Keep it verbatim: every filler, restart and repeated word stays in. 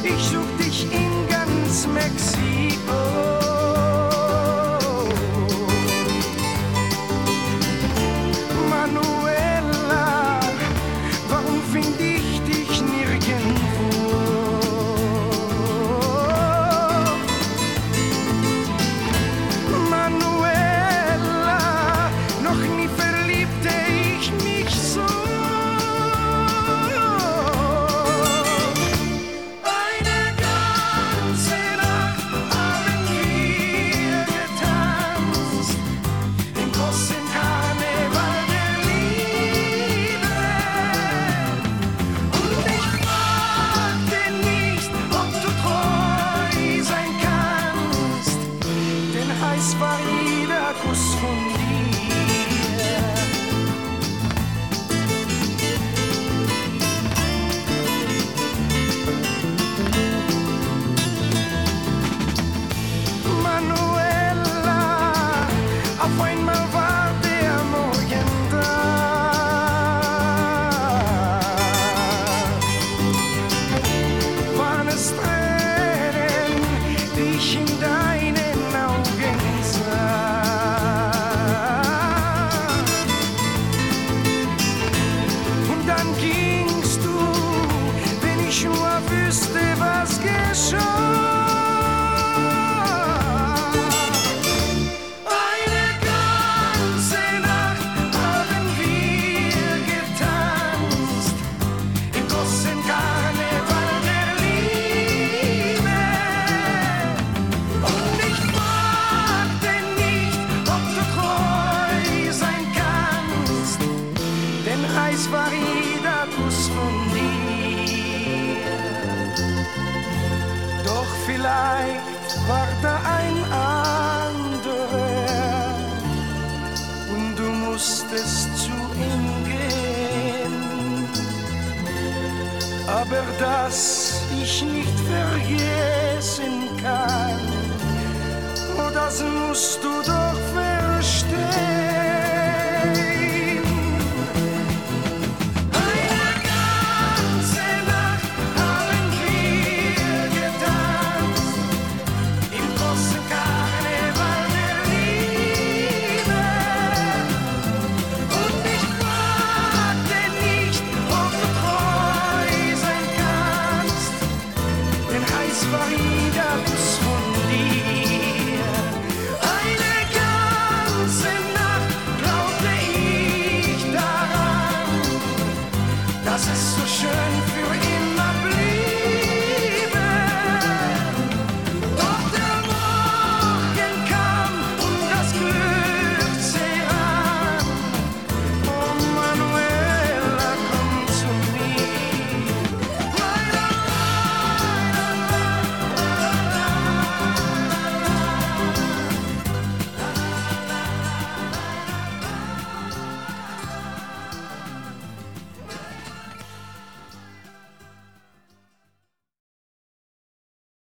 Ich such dich in ganz Mexiko. Manuela, warum find ich dich nirgendwo? Manuela, noch nie verliebte ich mich so. Es war jeder Kuss von dir. Manuela, auf einmal war der Morgen da. Waren es Tränen, die ich in deinen Augen und dann gingst du, wenn ich nur wüsste, was geschah. Eine ganze Nacht haben wir getanzt, im großen Karneval der Liebe. Und ich fragte nicht, ob du treu sein kannst, denn heiß war jeder Kuss von dir. Doch vielleicht war da ein anderer und du musstest zu ihm gehen. Aber dass ich nicht vergessen kann, oh, das musst du doch verstehen. Eine ganze Nacht haben wir getanzt, im großen Karneval der Liebe. Und ich fragte nicht, ob du treu sein kannst, denn heiß war jeder Kuss von dir. Eine ganze Nacht glaubte ich daran, dass es so schön für ihn